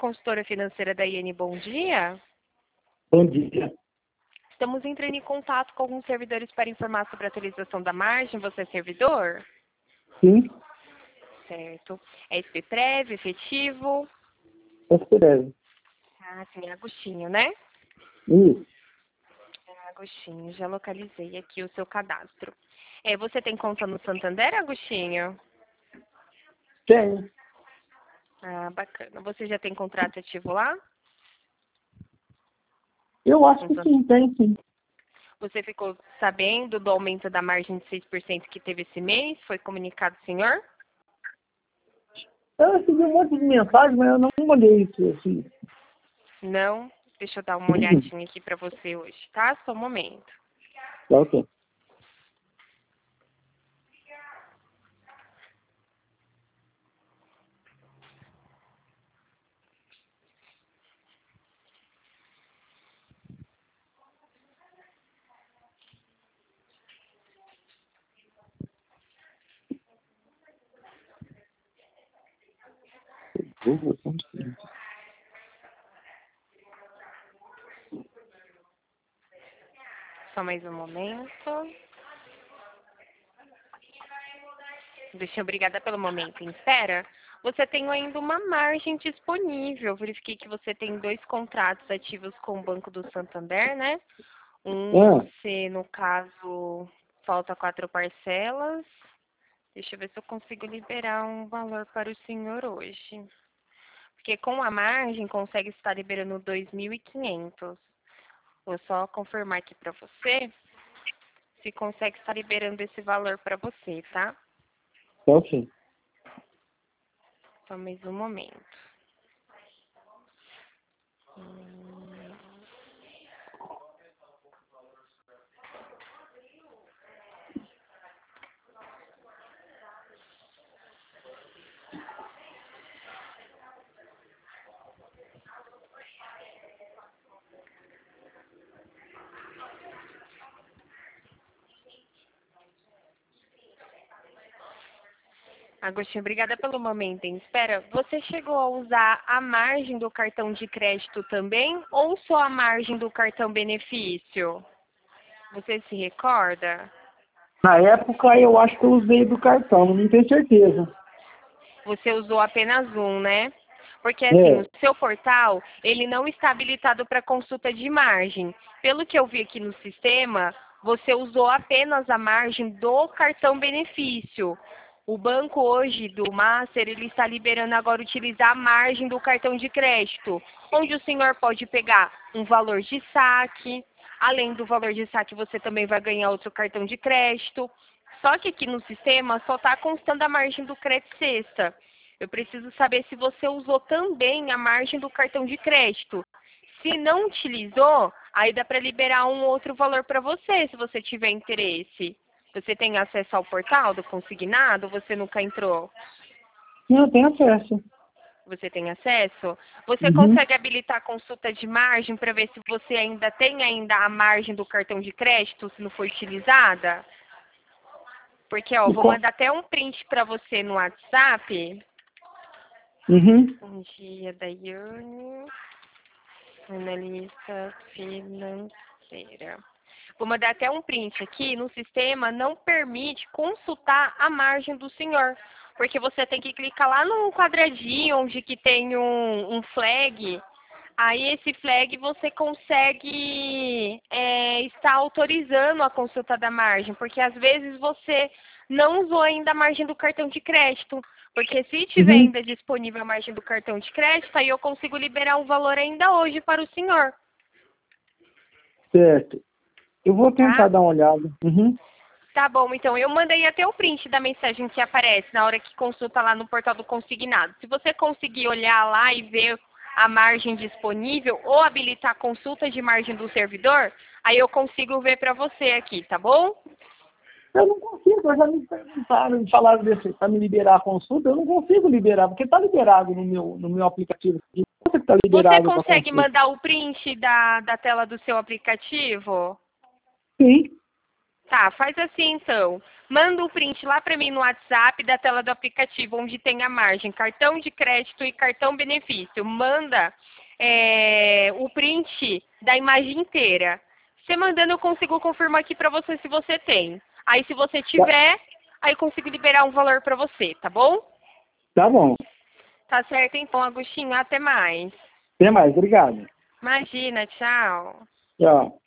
consultora financeira da IN, bom dia. Bom dia. Estamos entrando em contato com alguns servidores para informar sobre a atualização da margem. Você é servidor? Sim, Certo. É SPPrev, efetivo? escreve. Ah, sim, Agostinho, né? Isso. Agostinho, já localizei aqui o seu cadastro. Você tem conta no Santander, Agostinho? Tem. Ah, bacana. Você já tem contrato ativo lá? Eu acho No que San- sim, tem sim. Você ficou sabendo do aumento da margem de 6% que teve esse mês? Foi comunicado, senhor? Eu recebi um monte de mensagem, mas eu não olhei isso assim. Não? Deixa eu dar uma olhadinha aqui para você hoje, tá? Só um momento. Tá ok. Só mais um momento. Obrigada pelo momento em espera. Você tem ainda uma margem disponível. Verifiquei que você tem 2 contratos ativos com o Banco do Santander, né? Você, no caso, falta 4 parcelas. Deixa eu ver se eu consigo liberar um valor para o senhor hoje. Porque com a margem consegue estar liberando 2.500. Vou só confirmar aqui para você se consegue estar liberando esse valor para você, tá? Tá ok. Só mais um momento. Agostinho, obrigada pelo momento em espera. Você chegou a usar a margem do cartão de crédito também ou só a margem do cartão benefício? Você se recorda? Na época eu acho que eu usei do cartão, não tenho certeza. Você usou apenas um, né? Porque assim, É. o seu portal, ele não está habilitado para consulta de margem. Pelo que eu vi aqui no sistema, você usou apenas a margem do cartão benefício. O banco hoje do Master, ele está liberando agora utilizar a margem do cartão de crédito, onde o senhor pode pegar um valor de saque, além do valor de saque você também vai ganhar outro cartão de crédito. Só que aqui no sistema só está constando a margem do crédito sexta. Eu preciso saber se você usou também a margem do cartão de crédito. Se não utilizou, aí dá para liberar um outro valor para você, se você tiver interesse. Você tem acesso ao portal do consignado ou você nunca entrou? Não, tem acesso. Você tem acesso? Você Uhum. consegue habilitar a consulta de margem para ver se você ainda tem a margem do cartão de crédito, se não foi utilizada? Porque, ó, E vou qual? mandar até um print para você no WhatsApp. Uhum. Bom dia, Daiane, analista financeira. Vou mandar até um print aqui. No sistema não permite consultar a margem do senhor. Porque você tem que clicar lá no quadradinho onde que tem um flag. Aí esse flag você consegue estar autorizando a consulta da margem. Porque às vezes você não usou ainda a margem do cartão de crédito. Porque se tiver Uhum. ainda disponível a margem do cartão de crédito, aí eu consigo liberar um valor ainda hoje para o senhor, Certo. Eu vou tentar tá? dar uma olhada. Uhum. Tá bom, então eu mandei até o print da mensagem que aparece na hora que consulta lá no portal do consignado. Se você conseguir olhar lá e ver a margem disponível ou habilitar a consulta de margem do servidor, aí eu consigo ver para você aqui, tá bom? Eu não consigo, já me perguntaram, me falaram desse, para me liberar a consulta, eu não consigo liberar, porque está liberado no meu aplicativo. Você está Você liberado para consegue consulta? mandar o print da tela do seu aplicativo? Sim. Tá, faz assim então. Manda o print lá para mim no WhatsApp da tela do aplicativo, onde tem a margem, cartão de crédito e cartão benefício. Manda o print da imagem inteira. Você mandando, eu consigo confirmar aqui para você se você tem. Aí, se você tiver, aí eu consigo liberar um valor para você, tá bom? Tá bom. Tá certo, então, Agostinho. Até mais. Até mais, obrigado. Imagina, tchau. Tchau.